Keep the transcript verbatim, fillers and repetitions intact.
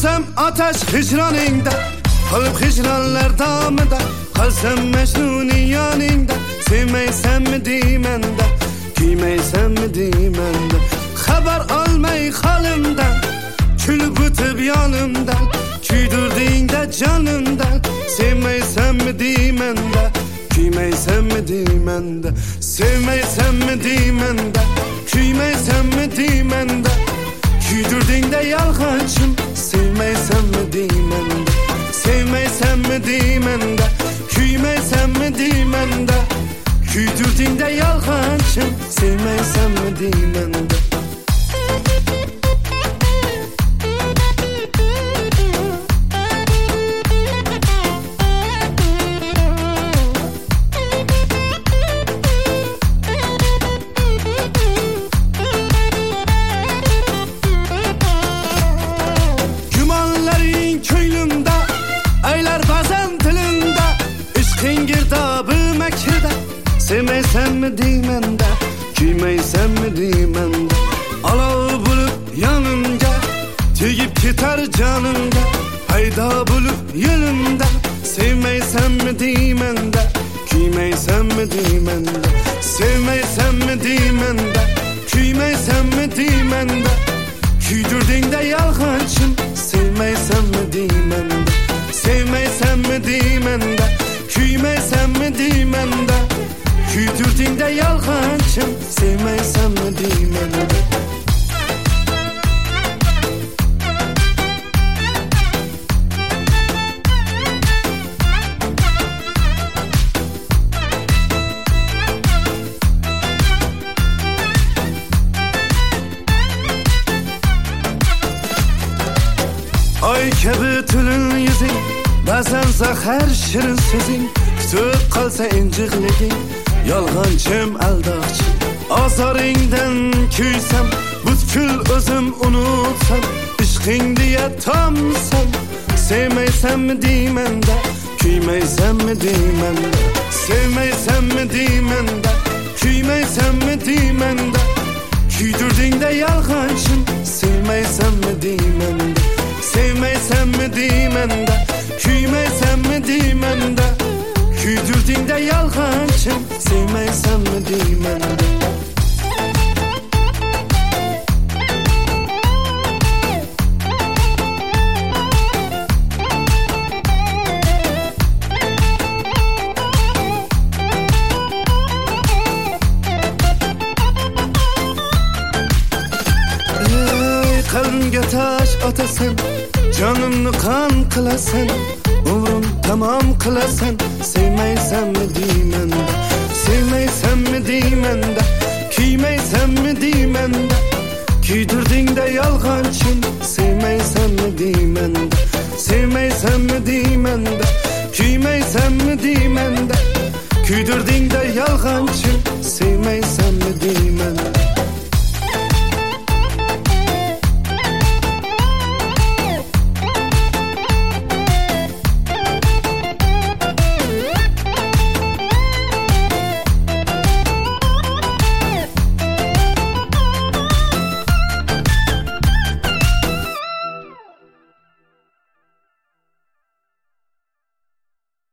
Yansam ateş hicraningda, kalıp hicranlar damında, kalsam Mecnun'un yanında. Sevmeysen mi dimende, giymeysen mi dimende. Haber almay halimden, külüp ötüp yanımdan. Küydürdüğünde canımdan. Sevmeysen mi dimende, giymeysen mi dimende. Sevmeysen mi dimende, giymeysen mi dimende. Küydürdüğünde yalgancım, sevmeysen mi dimende. Sevmeysen mi dimende, küymeysen mi dimende. Küydürdüğünde yalgancım, sevmeysen mi dimende. Gümanların köylümde, aylar bazen dilinde. Işkın girdabı mekirde, sevmeysen mi dimende, giymeysen mi dimende. Alav bulup yanımda, tüyüp gitar canımda. Hayda bulup yolumda, sevmeysen mi dimende, giymeysen mi dimende. Sevmeysen mi dimende, giymeysen mi dimende. Küydürdüğünde yalgancım, sevmeysen mi dimende. Sevmeysen mi dimende, küymeysen mi dimende. Küydürdüğünde yalgancım, sevmeysen mi dimende. Ay kebi tülün yüzün, bazen zahar şirin sözün. Tutup kalsa incikligin, yalgancım aldakçı. Azarından küysem, butkül özüm unutsam. Işkın diye tamsam, sevmeysen mi dimende, küymeysen mi dimende. Sevmeysen mi dimende, küymeysen mi dimende. Küydürdüğünde yalgancım, sevmeysen mi dimende. Sevmeysen mi dimende, küymeysen mi dimende. Küydürdüğünde yalgancım, sevmeysen mi dimende. Ey kalbimge taş atasan, canımni kan kılasan. Umrum tamam kılasan, sevmeysen mi dimende. Sevmeysen mi dimende, küymeysen mi dimende. Küydürdüğünde yalgancım, sevmeysen mi dimende. Sevmeysen mi dimende, küymeysen mi dimende. Küydürdüğünde yalgancım, sevmeysen mi dimende.